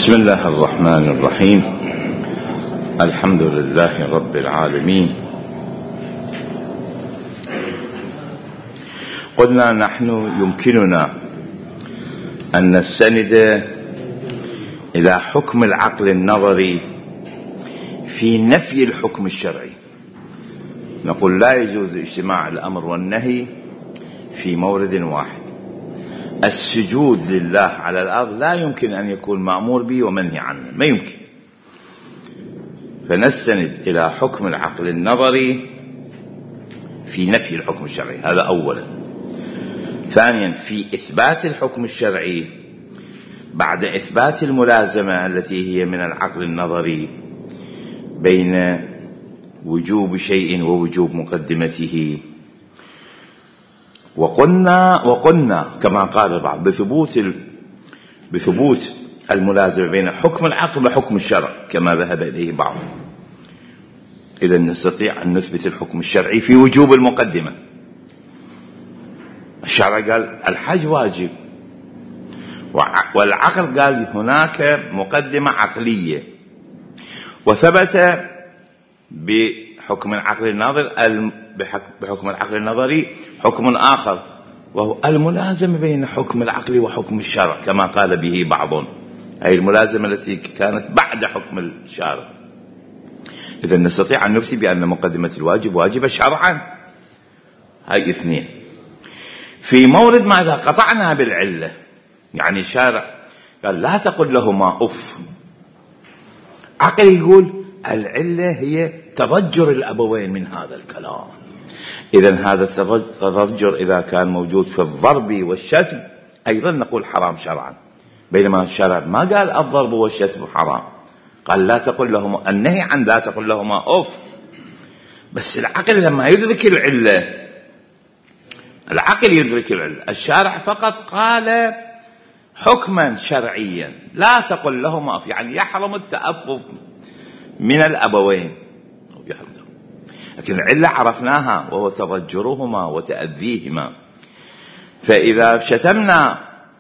بسم الله الرحمن الرحيم. الحمد لله رب العالمين. قلنا نحن يمكننا أن نستند إلى حكم العقل النظري في نفي الحكم الشرعي. نقول لا يجوز اجتماع الأمر والنهي في مورد واحد. السجود لله على الأرض لا يمكن أن يكون مأمور به ومنهي عنه، ما يمكن. فنستند إلى حكم العقل النظري في نفي الحكم الشرعي، هذا أولا. ثانيا، في إثبات الحكم الشرعي بعد إثبات الملازمة التي هي من العقل النظري بين وجوب شيء ووجوب مقدمته. وقلنا كما قال البعض بثبوت الملازمة بين حكم العقل وحكم الشرع كما ذهب إليه بعض. إذا نستطيع أن نثبت الحكم الشرعي في وجوب المقدمة. الشرع قال الحج واجب، والعقل قال هناك مقدمة عقلية، وثبت بحكم العقل النظري حكم آخر، وهو الملازمة بين حكم العقل وحكم الشرع كما قال به بعض، أي الملازمة التي كانت بعد حكم الشارع. إذا نستطيع أن نفتي بأن مقدمة الواجب واجبة شرعا. هاي اثنين. في مورد ماذا قطعنا بالعلة، يعني الشارع قال لا تقل لهما أف، عقل يقول العلة هي تضجر الأبوين من هذا الكلام. إذن هذا التضجر إذا كان موجود في الضرب والشتم أيضا نقول حرام شرعا، بينما الشرع ما قال الضرب والشتم حرام، قال لا تقل لهما، النهي عن لا تقل لهما أف. بس العقل لما يدرك العلة، العقل يدرك العلة، الشارع فقط قال حكما شرعيا لا تقل لهما أف، يعني يحرم التأفف من الأبوين، لكن العلة عرفناها وهو تضجرهما وتأذيهما. فإذا شتمنا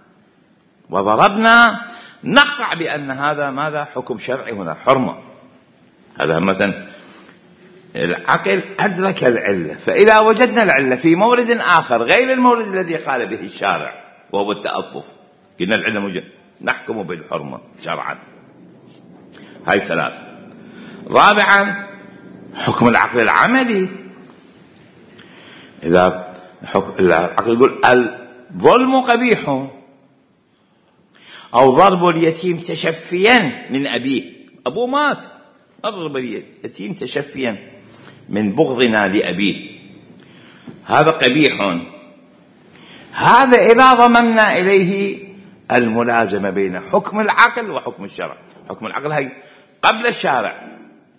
وضربنا نقطع بأن هذا ماذا حكم شرعي، هنا حرمة. هذا مثلا العقل أدرك العلة. فإذا وجدنا العلة في مورد آخر غير المورد الذي قال به الشارع وهو التأفف، قلنا العلة موجود، نحكم بالحرمة شرعا. هاي ثلاثة. رابعا، حكم العقل العملي. إذا العقل يقول الظلم قبيح، أو ضرب اليتيم تشفيا من أبيه، أبوه مات، أضرب اليتيم تشفيا من بغضنا لأبيه، هذا قبيح. هذا إذا ضممنا إليه الملازمة بين حكم العقل وحكم الشرع. حكم العقل هي قبل الشارع،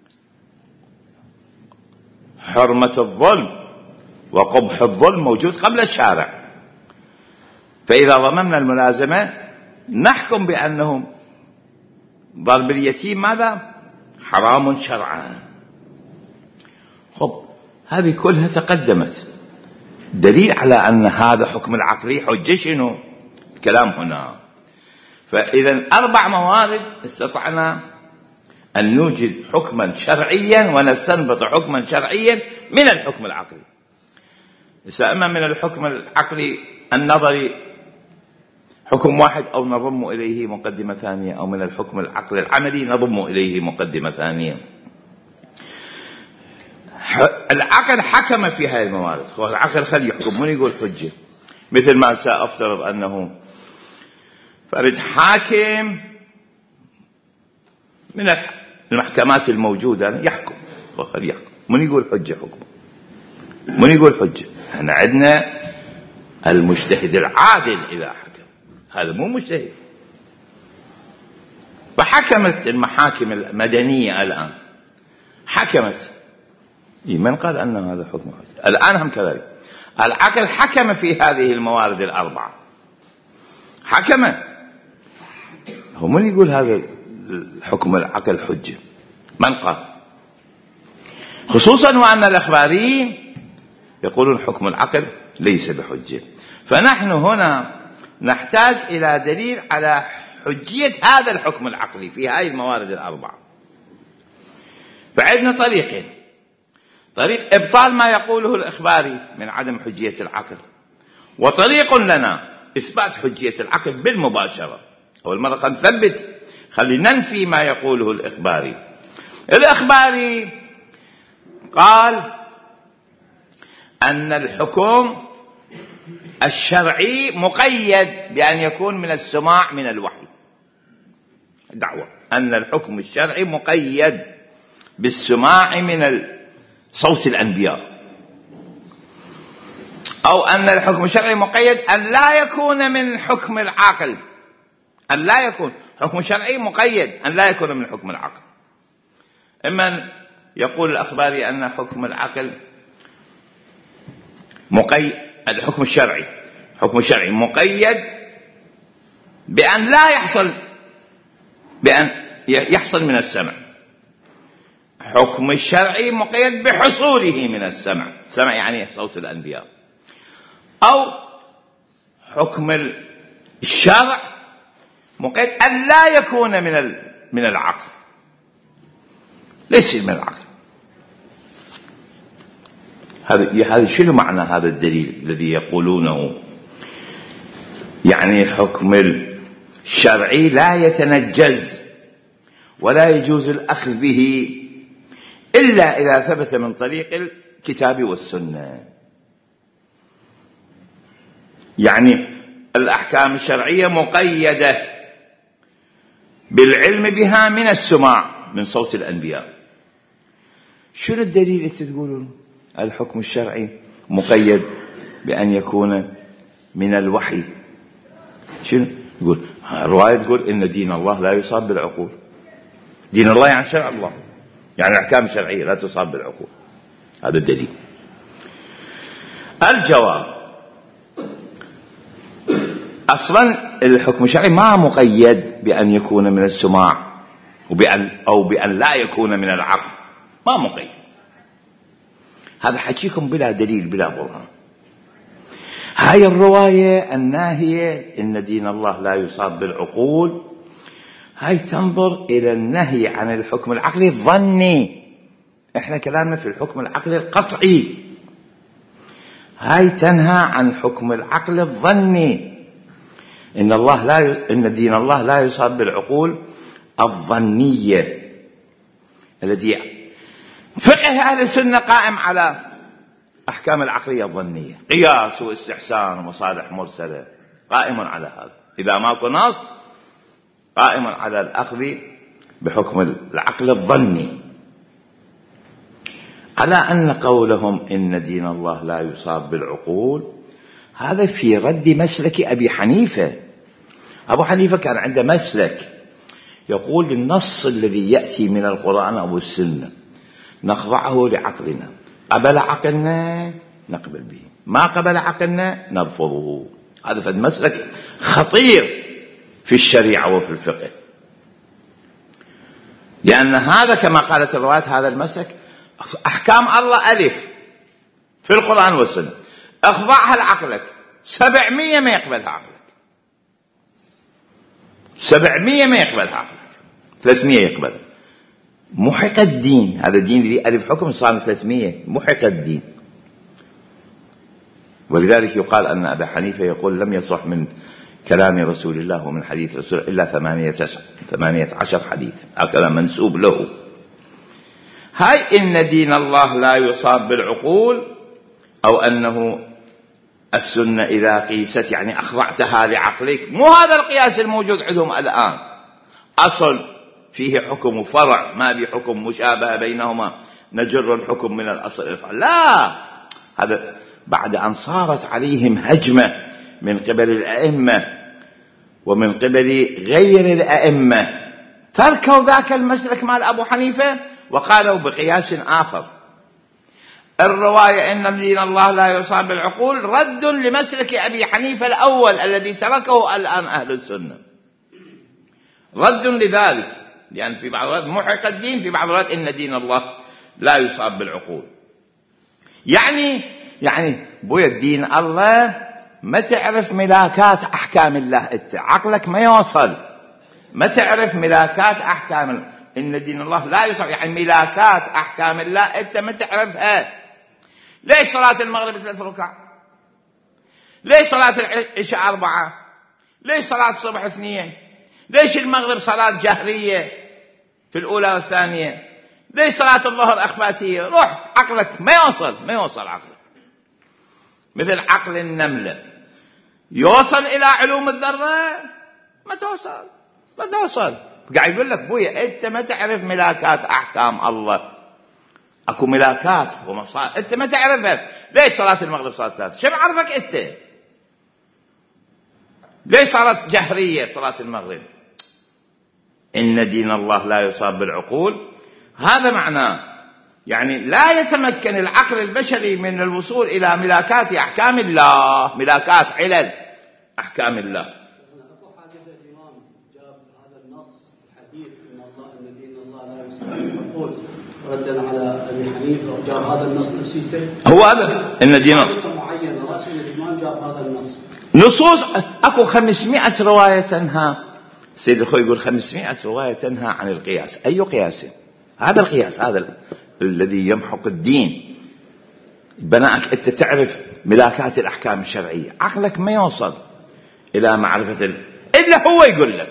حرمة الظلم وقبح الظلم موجود قبل الشارع. فإذا ضممنا الملازمة نحكم بأنهم ضرب اليتيم ماذا حرام شرعا. خب هذه كلها تقدمت، دليل على أن هذا حكم العقلي حجة. شنو الكلام هنا؟ فإذا 4 موارد استطعنا أن نوجد حكما شرعيا ونستنبط حكما شرعيا من الحكم العقلي. إما من الحكم العقلي النظري حكم واحد أو نضم إليه مقدمة ثانية، أو من الحكم العقلي العملي نضم إليه مقدمة ثانية. العقل حكم في هذه الموارد، العقل خلي يحكم، من يقول حجة. مثل ما سأفترض أنه فرد حاكم من المحكمات الموجودة يحكم، خلي يحكم، من يقول حجة حكمه، من يقول حجة. احنا عندنا المجتهد العادل إذا حكم، هذا مو مجتهد. فحكمت المحاكم المدنية الآن، حكمت، من قال أن هذا حكم حجة؟ الآن هم كذلك العقل حكم في هذه الموارد 4، حكم. هو من يقول هذا حكم العقل حجة؟ من قال؟ خصوصا وأن الأخباريين يقولون حكم العقل ليس بحجة. فنحن هنا نحتاج إلى دليل على حجية هذا الحكم العقلي في هذه الموارد الأربعة. فعندنا طريقين: طريق إبطال ما يقوله الإخباري من عدم حجية العقل، وطريق لنا إثبات حجية العقل بالمباشرة. أول مرة خلينا نثبت، خلينا ننفي ما يقوله الإخباري. الإخباري قال أن الحكم الشرعي مقيد بأن يكون من السماع من الوحي. دعوة أن الحكم الشرعي مقيد بالسماع من صوت الأنبياء، أو أن الحكم الشرعي مقيد أن لا يكون من حكم العقل، أن لا يكون حكم شرعي مقيد أن لا يكون من حكم العقل. إما يقول الأخباري أن حكم العقل مقيد، الحكم الشرعي حكم شرعي مقيد بأن لا يحصل من السمع. حكم الشرعي مقيد بحصوله من السمع، سمع يعني صوت الأنبياء. أو حكم الشرع مقيد أن لا يكون من العقل، ليس من العقل. هذا شنو معنى هذا الدليل الذي يقولونه؟ يعني الحكم الشرعي لا يتنجز ولا يجوز الأخذ به إلا إذا ثبت من طريق الكتاب والسنة. يعني الأحكام الشرعية مقيدة بالعلم بها من السماع من صوت الأنبياء. شنو الدليل أنت تقولون الحكم الشرعي مقيد بأن يكون من الوحي؟ شنو يقول الرواية؟ تقول إن دين الله لا يصاب بالعقول. دين الله يعني شرع الله، يعني الأحكام الشرعية لا تصاب بالعقول. هذا الدليل. الجواب: أصلا الحكم الشرعي ما مقيد بأن يكون من السماع بأن لا يكون من العقل، ما مقيد. هذا حكيكم بلا دليل بلا برهان. هاي الرواية الناهية إن دين الله لا يصاب بالعقول، هاي تنظر إلى النهي عن الحكم العقلي الظني. إحنا كلامنا في الحكم العقلي القطعي، هاي تنهى عن حكم العقل الظني. إن دين الله لا يصاب بالعقول الظنية، الذي فقه أهل السنة قائم على أحكام العقلية الظنية، قياس واستحسان ومصالح مرسلة، قائم على هذا. إذا ماكو نص قائم على الأخذ بحكم العقل الظني. على أن قولهم إن دين الله لا يصاب بالعقول هذا في رد مسلك أبي حنيفة. أبو حنيفة كان عنده مسلك يقول النص الذي يأتي من القرآن أو السنة نخضعه لعقلنا، قبل عقلنا نقبل به، ما قبل عقلنا نرفضه. هذا فد مسلك خطير في الشريعة وفي الفقه، لأن هذا كما قالت الروايات هذا المسلك أحكام الله ألف في القرآن والسنة، اخضعها لعقلك 700 ما يقبلها عقلك، 700 ما يقبلها عقلك، 300 يقبل. محق الدين، هذا الدين اللي ألف حكم صار 300 محق الدين. ولذلك يقال أن أبا حنيفة يقول لم يصح من كلام رسول الله ومن حديث رسول الله إلا 18 حديث، هكذا منسوب له. هاي إن دين الله لا يصاب بالعقول، أو أنه السنة إذا قيست يعني أخضعتها لعقلك، مو هذا القياس الموجود عندهم الآن، أصل فيه حكم وفرع، ما في حكم مشابه بينهما نجر الحكم من الأصل إلى الفرع. لا، هذا بعد أن صارت عليهم هجمة من قبل الأئمة ومن قبل غير الأئمة، تركوا ذاك المسلك مال أبو حنيفة وقالوا بقياس آخر. الرواية إن دين الله لا يصاب بالعقول رد لمسلك أبي حنيفة الأول الذي تركه الآن أهل السنة، رد لذلك، لأن في بعض الروايات محق الدين، في بعض الروايات إن دين الله لا يصاب بالعقول. يعني بويا الدين الله ما تعرف ملاكات أحكام الله، عقلك ما يوصل ما تعرف ملاكات أحكام إن دين الله لا يصاب، يعني ملاكات أحكام الله أنت ما تعرفها. ليش صلاة المغرب 3 ركع؟ ليش صلاة العشاء 4؟ ليش صلاة الصبح 2؟ ليش المغرب صلاة جهرية في الأولى والثانية؟ ليش صلاة الظهر أخفاتية؟ روح عقلك ما يوصل عقلك مثل عقل النملة يوصل إلى علوم الذرة؟ ما توصل. قاعد يقول لك بويا أنت ما تعرف ملاكات أحكام الله. أكو ملاكات ومصائب أنت ما تعرفها. ليش صلاة المغرب صلاة 3؟ شو بعرفك أنت؟ ليش صلاة جهرية صلاة المغرب؟ إن دين الله لا يصاب بالعقول. هذا معناه يعني لا يتمكن العقل البشري من الوصول إلى ملاكات أحكام الله، ملاكات علل أحكام الله. ردا على أبي حنيفة وجاب هذا النص نفسيته. هو هذا إن دين معينة رأس الإمام جاب هذا النص. نصوص أكو 500 رواية تنهى. سيد الخوي يقول 500 رواية تنهى عن القياس. أي قياس؟ هذا القياس هذا الذي يمحق الدين. بناءك أنت تعرف ملاكات الأحكام الشرعية، عقلك ما يوصل إلى معرفة إلا هو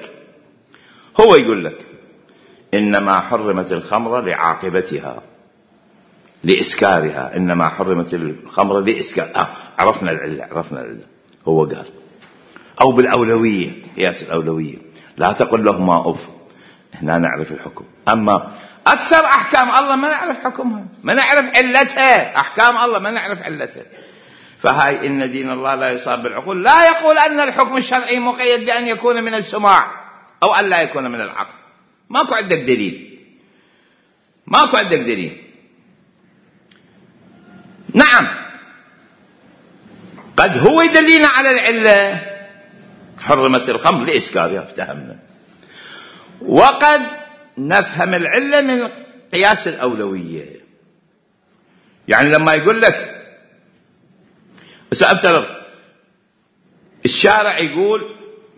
يقول لك إنما حرمت الخمر لعاقبتها لإسكارها. إنما حرمت الخمر لإسكار. عرفنا العلة. هو قال أو بالأولوية، قياس الأولوية. لا تقل لهما أف، هنا نعرف الحكم. أما أكثر أحكام الله ما نعرف حكمها، ما نعرف علتها. أحكام الله ما نعرف علتها. فهاي إن دين الله لا يصاب بالعقول لا يقول أن الحكم الشرعي مقيد بأن يكون من السماع أو أن لا يكون من العقل. ماكو عندك دليل. نعم قد هو يدلينا على العلة، حرمت الخمر لإسكارها، افتهمنا. وقد نفهم العلة من قياس الأولوية. يعني لما يقول لك سأفترض الشارع يقول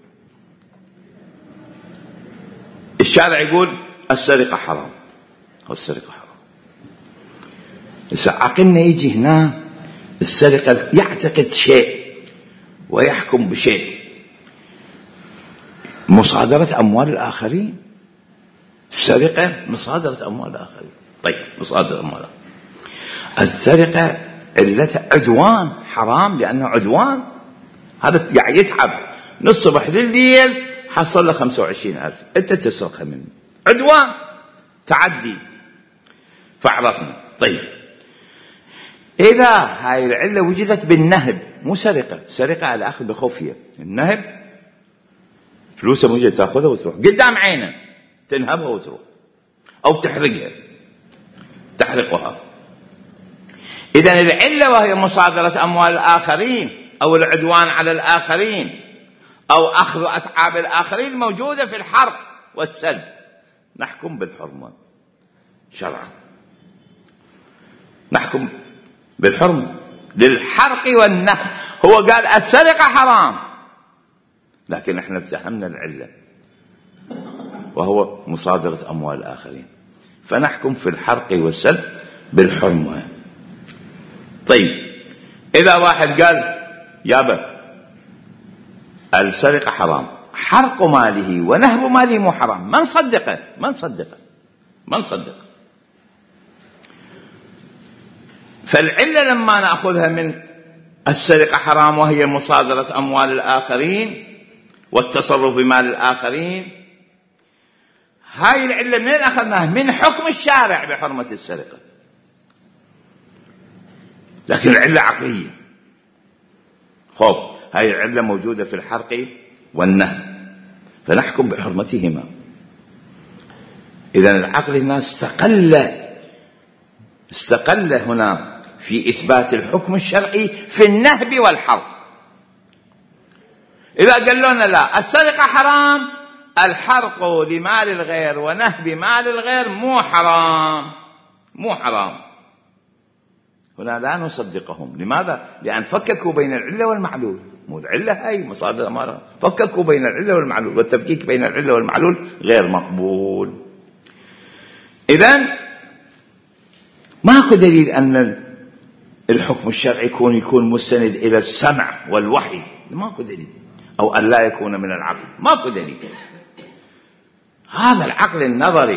السرقة حرام أو السرقة حرام. عقلنا يجي هنا السرقة يعتقد شيء ويحكم بشيء، مصادرة أموال الآخرين. السرقة مصادرة أموال الآخرين. طيب مصادرة أموال السرقة علتها عدوان حرام، لأنه عدوان. هذا يعني يتعب من الصبح لليل حصل له 25,000 أنت تسرقها منه، عدوان تعدي. فعرفنا. طيب إذا هاي العلة وجدت بالنهب، مو سرقة على أخذ بخفية. النهب فلوسه موجودة تأخذها وتروح قدام عينه، تنهبها وتروح، أو تحرقها. إذن العلة وهي مصادرة أموال الآخرين أو العدوان على الآخرين أو أخذ أصحاب الآخرين موجودة في الحرق والسلب. نحكم بالحرمة شرعا، نحكم بالحرمة للحرق والنهب. هو قال السرقة حرام، لكن احنا اتهمنا العلة وهو مصادرة أموال الآخرين، فنحكم في الحرق والسلب بالحرمة. طيب إذا واحد قال يابا السرقة حرام، حرق ماله ونهب ماله مو حرام، ما نصدقه. فالعلة لما نأخذها من السرقة حرام وهي مصادرة أموال الآخرين والتصرف بمال الآخرين، هاي العلة منين أخذناها؟ من حكم الشارع بحرمة السرقة، لكن العلة عقلية. هاي العلة موجودة في الحرق والنهب، فنحكم بحرمتهما. إذن العقل هنا استقل هنا في إثبات الحكم الشرعي في النهب والحرق. إذا قال لنا لا السرقة حرام، الحرق لمال الغير ونهب مال الغير مو حرام، هنا لا نصدقهم. لماذا؟ لأن فككوا بين العلة والمعلول. مو العلة هاي مصادر الأمارة. فككوا بين العلة والمعلول، والتفكيك بين العلة والمعلول غير مقبول. إذن ماكو دليل أن الحكم الشرعي يكون مستند إلى السمع والوحي، ماكو دليل، أو أن لا يكون من العقل، ماكو دليل. هذا العقل النظري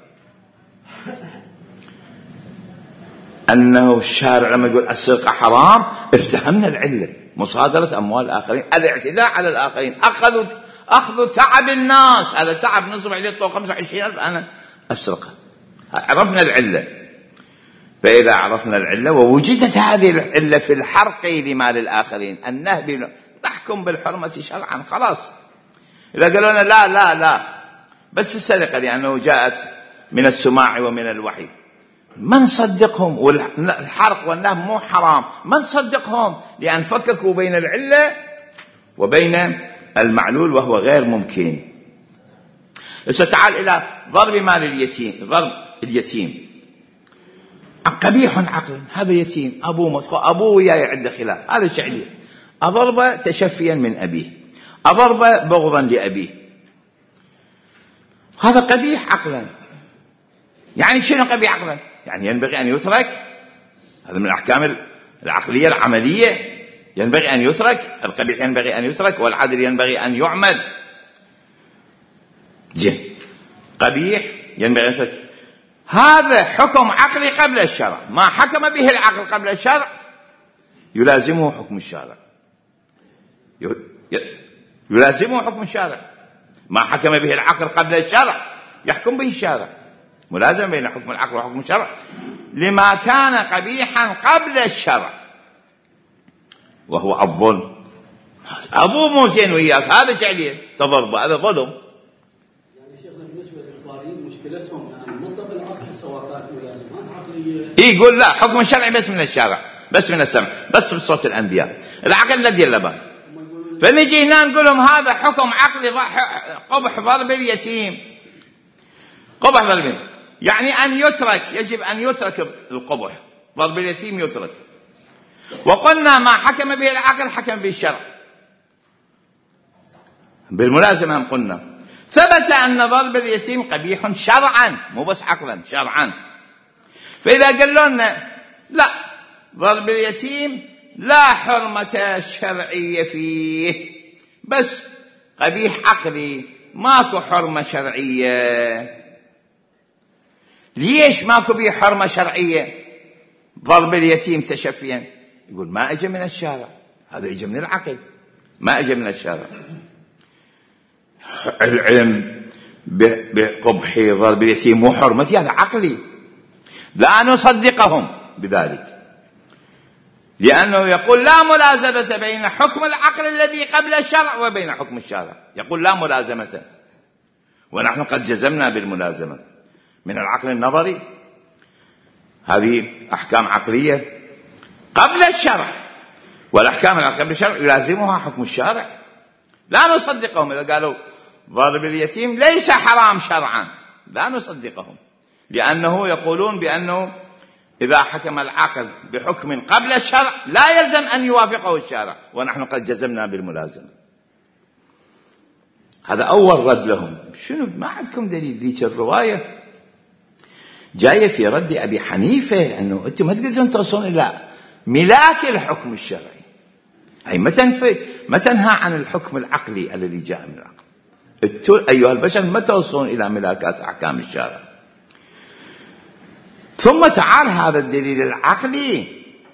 أنه الشارع لما يقول السرقة حرام افتهمنا العلة، مصادرة أموال الآخرين، الاعتداء على الآخرين، أخذ تعب الناس، هذا تعب نصب عليه 25,000 أنا أسرقه، عرفنا العلة. فإذا عرفنا العلة ووجدت هذه العلة في الحرق لمال الآخرين، النهب، نحكم بالحرمة شرعا خلاص. إذا قالوا لنا لا لا لا بس السرقة لأنه جاءت من السماع ومن الوحي، ما نصدقهم، والحرق والنهب مو حرام، ما نصدقهم لأن فككوا بين العلة وبين المعلول وهو غير ممكن. تعال إلى ضرب مال اليتيم. ضرب اليتيم قبيح عقلا، هذا يتيم أبوه وياي عنده خلاف، هذا شعلي، أضرب تشفيا من أبيه، أضرب بغضا لأبيه، هذا قبيح عقلا. يعني شنو قبيح عقلا؟ يعني ينبغي أن يترك، هذا من الأحكام العقلية العملية، ينبغي أن يترك، القبيح ينبغي أن يترك والعدل ينبغي أن يعمل. قبيح ينبغي أن يترك، هذا حكم عقلي قبل الشرع، ما حكم به العقل قبل الشرع يلازمه حكم الشارع، يلازمه حكم الشارع، ما حكم به العقل قبل الشرع يحكم به الشارع، ملازم بين حكم العقل وحكم الشرع لما كان قبيحا قبل الشرع وهو الظلم. أبوه مو زين وياك، هذا جعليه تضربه، هذا ظلم. يعني شيخنا بالنسبة للإخباريين مشكلتهم أن مطلق العقل سواء ملازمات عقلية، يقول لا حكم الشرع بس من الشارع، بس من السمع، بس بصوت الأنبياء، العقل لا دير له. فنجي هنا نقول لهم هذا حكم عقلي، قبح ضرب اليتيم، قبح ضرب، يعني أن يترك، يجب أن يترك القبح، ضرب اليتيم يترك. وقلنا ما حكم به العقل حكم به الشرع بالملازمة. هم قلنا ثبت أن ضرب اليتيم قبيح شرعا، مو بس عقلا، شرعا. فإذا قالوا لنا لا، ضرب اليتيم لا حرمة شرعية فيه، بس قبيح عقلي، ماكو حرمة شرعية. ليش ماكو به حرمة شرعية ضرب اليتيم تشفيا؟ يقول ما اجى من الشارع، هذا اجى من العقل، ما اجى من الشارع. العلم بقبح ضرب اليتيم وحرمته هذا عقلي، لا نصدقهم بذلك، لأنه يقول لا ملازمة بين حكم العقل الذي قبل الشرع وبين حكم الشارع، يقول لا ملازمة، ونحن قد جزمنا بالملازمة من العقل النظري. هذه أحكام عقلية قبل الشرع، والأحكام العقلية قبل الشرع يلازمها حكم الشارع، لا نصدقهم. إذا قالوا ضرب اليتيم ليس حرام شرعا لا نصدقهم، لأنه يقولون بأنه إذا حكم العقل بحكم قبل الشرع لا يلزم أن يوافقه الشارع، ونحن قد جزمنا بالملازمة. هذا أول رد لهم. شنو ما عندكم دليل؟ ذيك الرواية جاية في رد أبي حنيفة أنه أنتم ما تقدرون توصلون إلى ملاك الحكم الشرعي، أي ما تنهى عن الحكم العقلي الذي جاء من العقل. أيها البشر ما توصلون إلى ملاكات أحكام الشارع. ثم تعال هذا الدليل العقلي،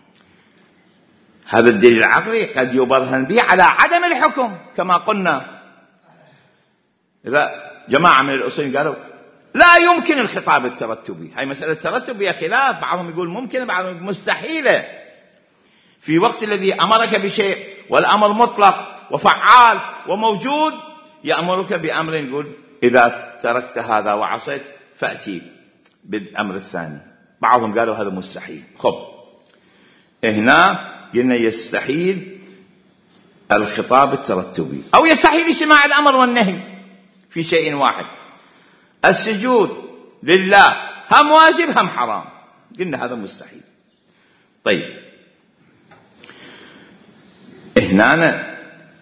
هذا الدليل العقلي قد يبرهن به على عدم الحكم كما قلنا. إذا جماعة من الأصول قالوا لا يمكن الخطاب الترتبي، هاي مسألة الترتب خلاف، بعضهم يقول ممكن، بعضهم يقول مستحيلة. في وقت الذي أمرك بشيء والأمر مطلق وفعال وموجود، يأمرك بأمر يقول إذا تركت هذا وعصيت فأتي بالأمر الثاني. بعضهم قالوا هذا مستحيل. خب هنا قلنا يستحيل الخطاب الترتبي، أو يستحيل اجتماع الأمر والنهي في شيء واحد. السجود لله هم واجب هم حرام، قلنا هذا مستحيل. طيب هنا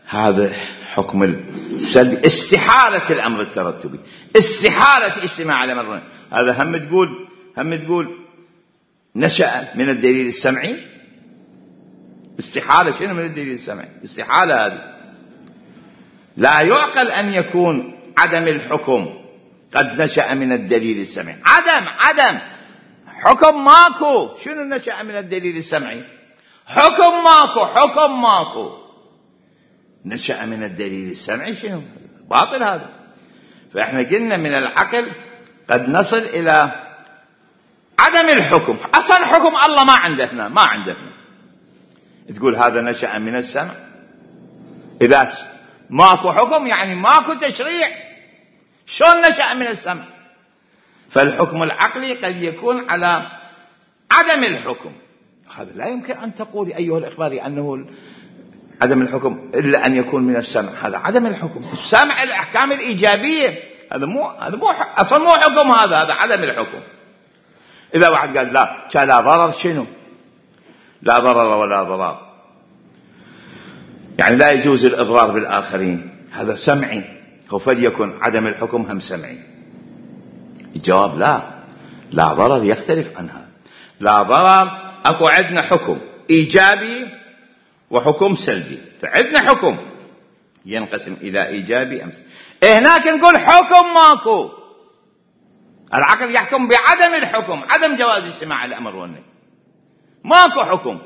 هذا حكم السلبي، استحالة الأمر الترتبي، استحالة اجتماع الأمر. هذا هم تقول نشأ من الدليل السمعي. استحالة شنو من الدليل السمعي؟ استحالة هذه. لا يعقل أن يكون عدم الحكم قد نشأ من الدليل السمعي. عدم حكم ماكو. شنو نشأ من الدليل السمعي؟ حكم ماكو نشأ من الدليل السمعي. شنو؟ باطل هذا. فإحنا قلنا من العقل قد نصل إلى عدم الحكم. أصلا حكم الله ما عنده. تقول هذا نشأ من السمع. إذا ماكو حكم يعني ماكو تشريع. شلون نشأ من السمع؟ فالحكم العقلي قد يكون على عدم الحكم. هذا لا يمكن أن تقول أيها الإخباري أنه عدم الحكم إلا أن يكون من السمع. هذا عدم الحكم. السمع الأحكام الإيجابية. هذا مو أصلا مو حكم. هذا عدم الحكم. إذا واحد قال لا ضرر. شنو؟ لا ضرر ولا ضرار، يعني لا يجوز الإضرار بالآخرين. هذا سمعي. فليكن عدم الحكم هم سمعي. الجواب لا ضرر يختلف عنها. لا ضرر أكو عندنا حكم إيجابي وحكم سلبي. فعندنا حكم ينقسم إلى إيجابي أمس. هناك نقول حكم ماكو. العقل يحكم بعدم الحكم، عدم جواز اجتماع الأمر والنهي. ماكو حكم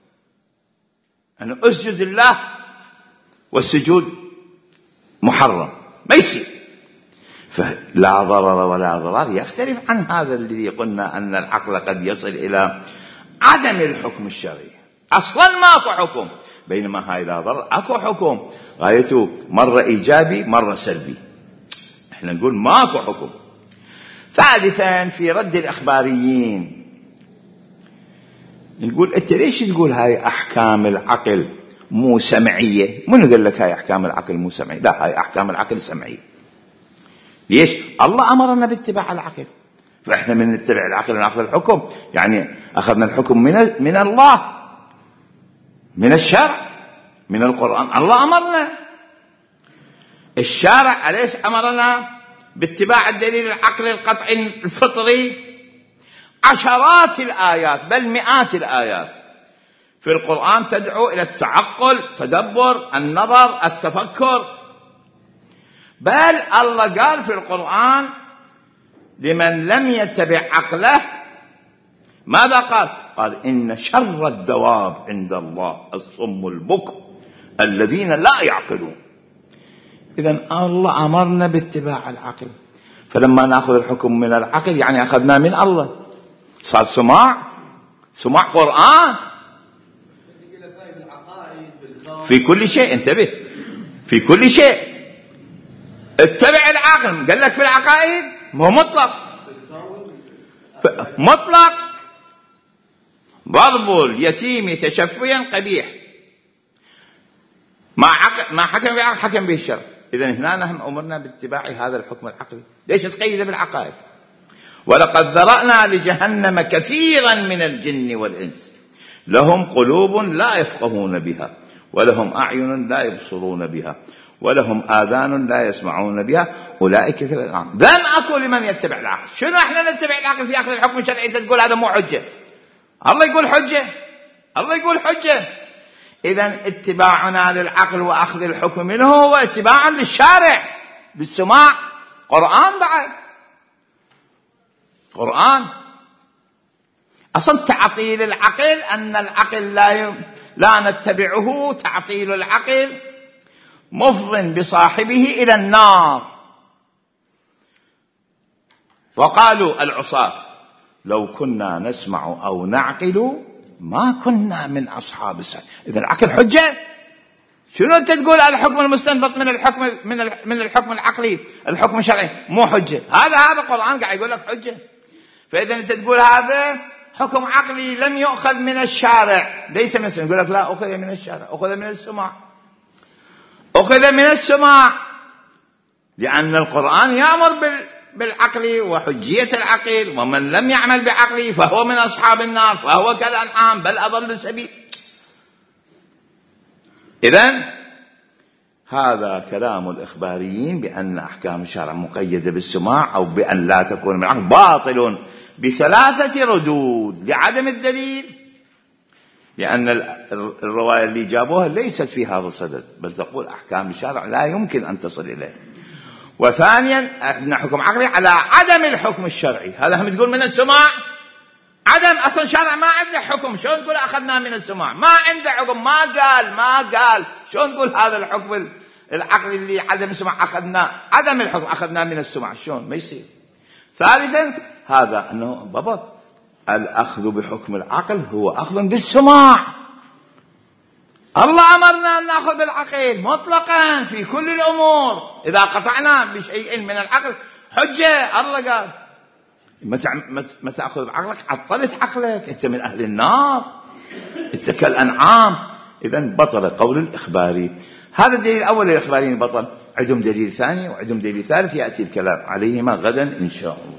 أن أسجد الله والسجود محرم، ما يصير. فلا ضرر ولا ضرار يختلف عن هذا الذي قلنا أن العقل قد يصل إلى عدم الحكم الشرعي. أصلا ماكو حكم، بينما هاي لا ضرر أكو حكم غايته مرة إيجابي مرة سلبي. احنا نقول ماكو حكم. ثالثا في رد الأخباريين نقول أنت ليش تقول هاي أحكام العقل مو سمعية؟ من قال لك هاي أحكام العقل مو سمعية؟ لا، هاي أحكام العقل سمعية. ليش؟ الله أمرنا باتباع العقل، فإحنا من نتبع العقل ونأخذ الحكم. يعني أخذنا الحكم من الله، من الشرع، من القرآن. الله أمرنا. الشارع أليس أمرنا باتباع الدليل العقلي القطعي الفطري؟ عشرات الآيات بل مئات الآيات في القرآن تدعو إلى التعقل، تدبر، النظر، التفكر. بل الله قال في القرآن لمن لم يتبع عقله ماذا قال؟ قال إن شر الدواب عند الله الصم البكم الذين لا يعقلون. إذن الله أمرنا باتباع العقل، فلما نأخذ الحكم من العقل يعني أخذنا من الله، صار سماع قرآن في كل شيء. انتبه، في كل شيء اتبع العقل. قال لك في العقائد مو مطلق ضرب اليتيم تشفيا قبيح. ما حكم بالعقل حكم به الشرع. إذن هنا نحن أمرنا باتباع هذا الحكم العقلي. ليش تقيد بالعقائد؟ ولقد ذرأنا لجهنم كثيرا من الجن والإنس لهم قلوب لا يفقهون بها ولهم أعين لا يبصرون بها ولهم آذان لا يسمعون بها أولئك كالأنعام. ذن أكو لمن يتبع العقل. شنو احنا نتبع العقل في أخذ الحكم الشرعي؟ تقول هذا مو حجة. الله يقول حجة. إذن اتباعنا للعقل وأخذ الحكم منه هو اتباعا للشارع، للسماع. قرآن بعد قرآن. أصلا تعطيل العقل أن العقل لا نتبعه، تعطيل العقل مفض بصاحبه إلى النار. وقالوا العصاة لو كنا نسمع أو نعقل ما كنا من أصحاب السعير. إذا العقل حجة. شنو أنت تقول الحكم المستنبط من الحكم العقلي الحكم الشرعي مو حجة؟ هذا القرآن قاعد يقول لك حجة. فإذا أنت تقول هذا حكم عقلي لم يؤخذ من الشارع، ليس من السماع. يقول لك لا، أخذ من الشارع، أخذ من السماع، لأن القرآن يأمر بالعقل وحجية العقل، ومن لم يعمل بعقله فهو من أصحاب النار فهو كالأنعام بل أضل سبيل. إذن هذا كلام الإخباريين بأن أحكام الشرع مقيدة بالسماع أو بأن لا تكون من العقل باطل ب3 ردود لعدم الدليل، لأن الرواية اللي جابوها ليست في هذا الصدد، بل تقول أحكام الشرع لا يمكن أن تصل إليه. وثانيا أن حكم عقلي على عدم الحكم الشرعي، هذا هم تقول من السماع عدم، أصلا شرع ما عنده حكم، شلون تقول أخذنا من السماع؟ ما عنده حكم، ما قال شلون تقول هذا الحكم العقلي اللي عدم السماع أخذنا، عدم الحكم أخذنا من السماع، شلون؟ ما يصير. ثالثا هذا أنه بابا الأخذ بحكم العقل هو أخذ بالسماع، الله أمرنا أن نأخذ بالعقل مطلقا في كل الأمور، إذا قطعنا بشيء من العقل حجة، الله قال ما تأخذ بعقلك عطلت عقلك، أنت من أهل النار، أنت كالأنعام. إذن بطل قول الإخباري. هذا الدليل الأول للإخباريين بطل، عندهم دليل ثاني وعندهم دليل ثالث يأتي الكلام عليهما غدا إن شاء الله.